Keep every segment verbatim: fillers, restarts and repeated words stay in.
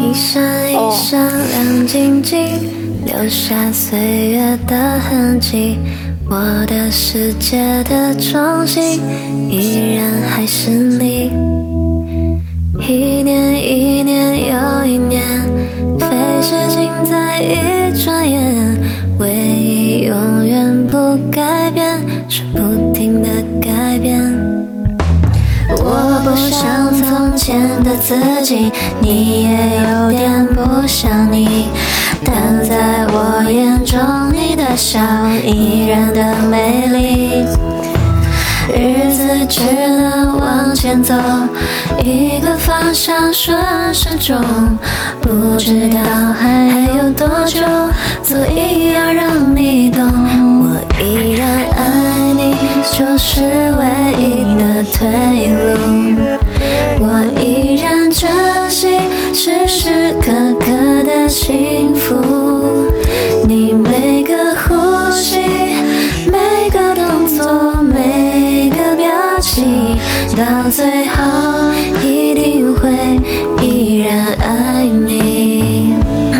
一闪一闪亮晶晶，留下岁月的痕迹。我的世界的中心依然还是你。一年一年又一年，飞逝尽在一转眼，唯一永远不改变是不停的改变。我不像从前的自己，你也有点不像你，但在我眼中你的笑依然的美丽。日子只能往前走，一个方向顺时钟，不知道还有多久，所以要让你懂，我依然爱你，就是唯一的退路。我依然珍惜时时刻刻的幸福，你每个呼吸，每个动作，每个表情，到最后一定会依然爱你，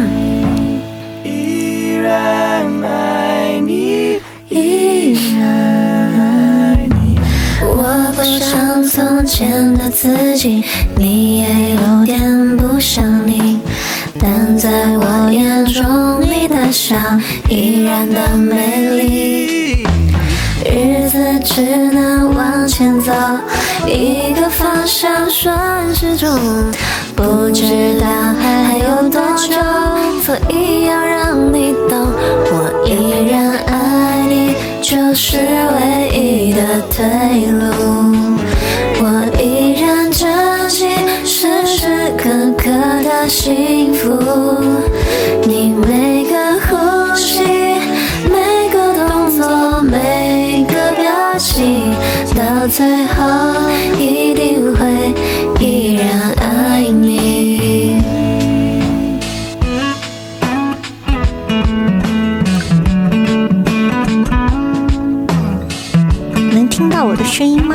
依然爱你， 依然爱你。我不像从前的自己，你也有点不像你，但在我眼中你的笑依然的美丽。日子只能往前走，一个方向顺时钟，不知道还有多久，所以要让你懂，我依然爱你，就是唯一的退路。我依然珍惜时时刻刻的幸福，你每个呼吸，每个动作，每个表情，到最后一定会依然爱你。 能听到我的声音吗？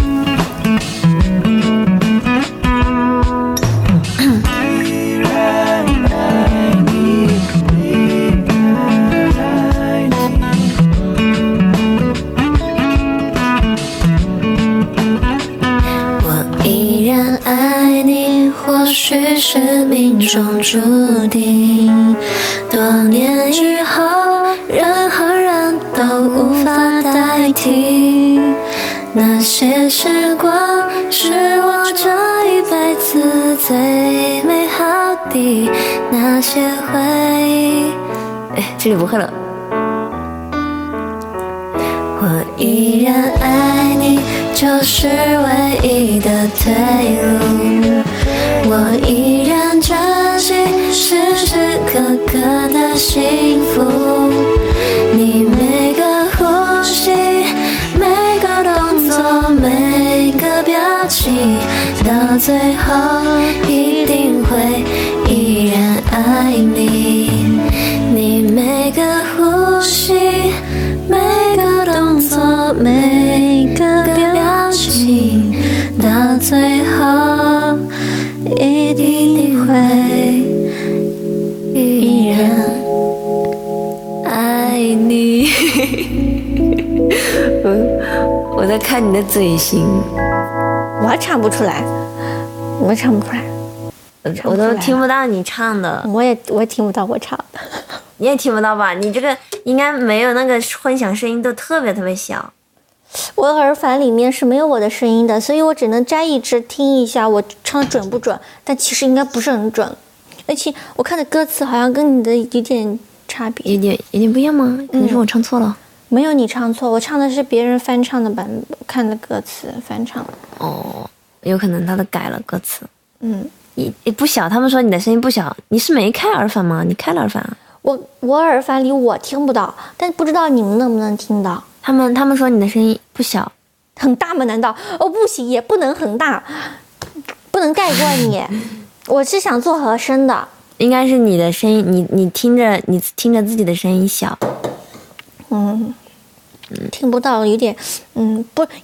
或许是命中注定，多年以后，任何人都无法代替。那些时光是我这一辈子最美好的那些回忆。哎，这里不会了。我依然爱你，就是唯一的退路。我依然珍惜时时刻刻的幸福，你每个呼吸，每个动作，每个表情，到最后一定会依然爱你。你每个呼吸，每个动作，每个表情，到最后一定会依然爱你。我我在看你的嘴型， 我还唱不出来，我唱不出来， 我, 我都听不到你唱的。 我也我也听不到我唱的。 你也听不到吧？你这个应该没有那个混响声音，都特别特别小。 我的耳返里面是没有我的声音的，所以我只能摘一支听一下我唱准不准，但其实应该不是很准。而且我看的歌词好像跟你的有点差别， 有点有点不一样吗？可能是我唱错了。 嗯，没有你唱错，我唱的是别人翻唱的版本，看的歌词翻唱。 哦，有可能他的改了歌词。 嗯， 也也不小，他们说你的声音不小，你是没开耳返吗？你开了耳返啊？ 我我耳返里我听不到，但不知道你们能不能听到。 他们他们说你的声音不小， 很大吗？难道？哦，不行，也不能很大，不能盖过你。我是想做和声的。 应该是你的声音，你你听着你听着自己的声音小。 嗯，听不到，有点，嗯，不，